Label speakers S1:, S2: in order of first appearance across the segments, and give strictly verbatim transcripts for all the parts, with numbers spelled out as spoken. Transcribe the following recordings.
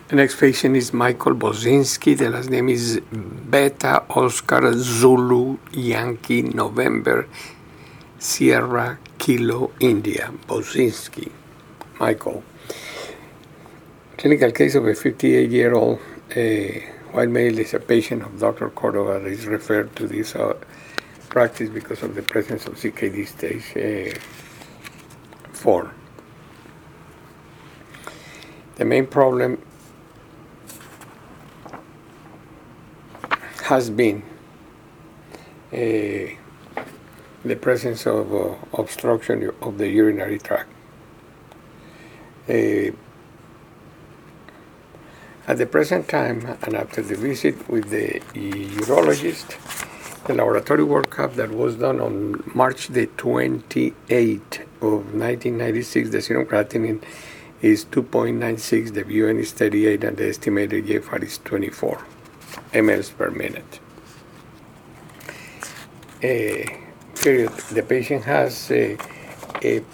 S1: The next patient is Michael Bozinski. The last name is Beta Oscar Zulu Yankee November Sierra Kilo India. Bozinski. Michael. Clinical case of a fifty-eight-year-old uh, white male is a patient of Doctor Cordova that is referred to this uh, practice because of the presence of C K D stage uh, four. The main problem has been uh, the presence of uh, obstruction of the urinary tract. Uh, at the present time, and after the visit with the urologist, the laboratory workup that was done on March the twenty-eighth of nineteen ninety-six, the serum creatinine is two point nine six, the V U N is thirty-eight, and the estimated G F R is twenty-four milliliters per minute. Uh, period. The patient has a, a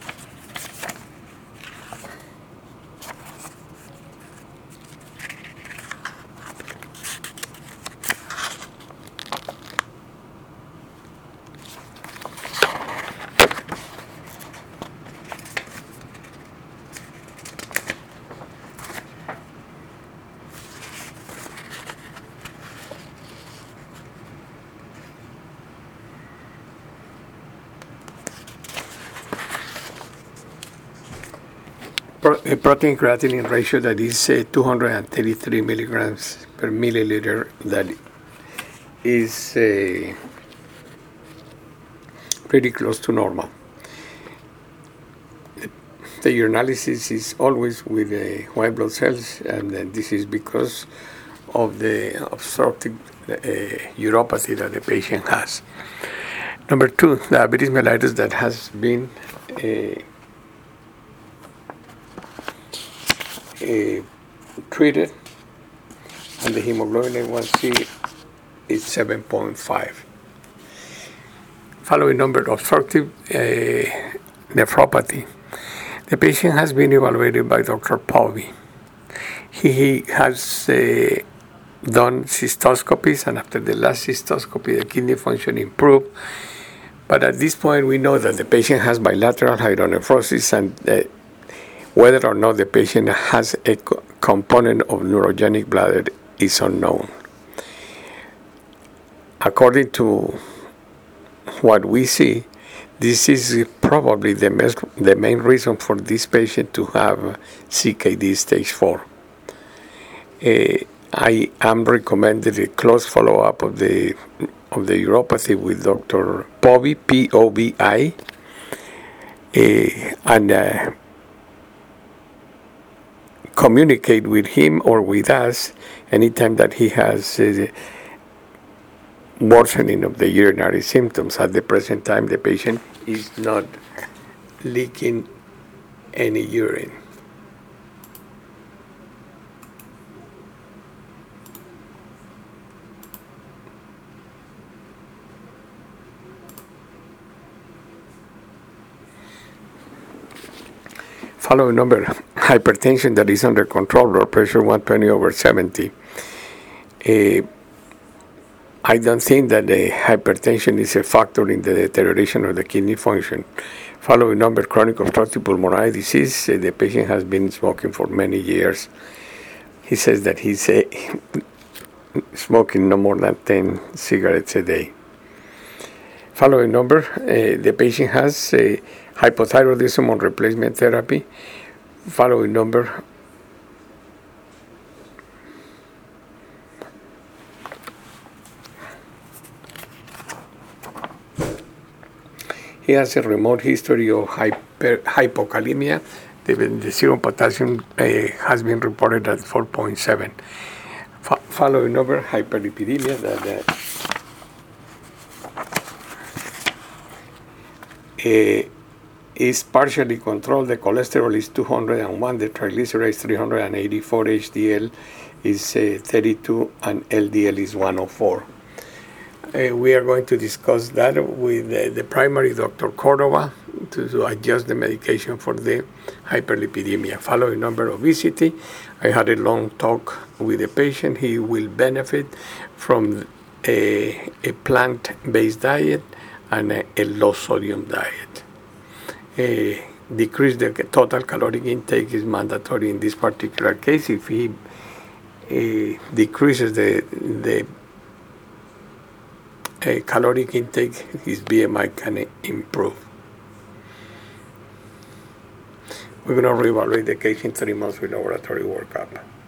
S1: a protein creatinine ratio that is uh, two hundred thirty-three milligrams per milliliter, that is uh, pretty close to normal. The urinalysis is always with uh, white blood cells, and uh, this is because of the obstructive uh, uropathy that the patient has. Number two, diabetes mellitus that has been uh, Uh, treated, and the hemoglobin A one C is seven point five. Following number, obstructive uh, nephropathy. The patient has been evaluated by Doctor Povey. He, he has uh, done cystoscopies, and after the last cystoscopy, the kidney function improved. But at this point, we know that the patient has bilateral hydronephrosis, and uh, whether or not the patient has a co- component of neurogenic bladder is unknown. According to what we see, this is probably the, mes- the main reason for this patient to have C K D stage four. Uh, I am recommended a close follow-up of the of the uropathy with Doctor Povey, P O V I, uh, and uh, communicate with him or with us anytime that he has uh, worsening of the urinary symptoms. At the present time, the patient is not leaking any urine. Following number, hypertension that is under control, blood pressure one twenty over seventy. Uh, I don't think that the hypertension is a factor in the deterioration of the kidney function. Following number, chronic obstructive pulmonary disease. Uh, the patient has been smoking for many years. He says that he's uh, smoking no more than ten cigarettes a day. Following number, uh, the patient has uh, hypothyroidism on replacement therapy. Following number, he has a remote history of hyper, hypokalemia. The, the serum potassium uh, has been reported at four point seven. Fo- following number, hyperlipidemia that uh, Uh, is partially controlled. The cholesterol is two hundred one, the triglycerides three hundred eighty-four, H D L is uh, thirty-two, and L D L is one oh four. Uh, we are going to discuss that with uh, the primary Doctor Cordova to adjust the medication for the hyperlipidemia. Following number obesity, I had a long talk with the patient. He will benefit from a, a plant-based diet and a, a low-sodium diet. A decrease the total caloric intake is mandatory in this particular case. If he uh, decreases the the uh, caloric intake, his B M I can improve. We're going to reevaluate the case in three months with laboratory workup.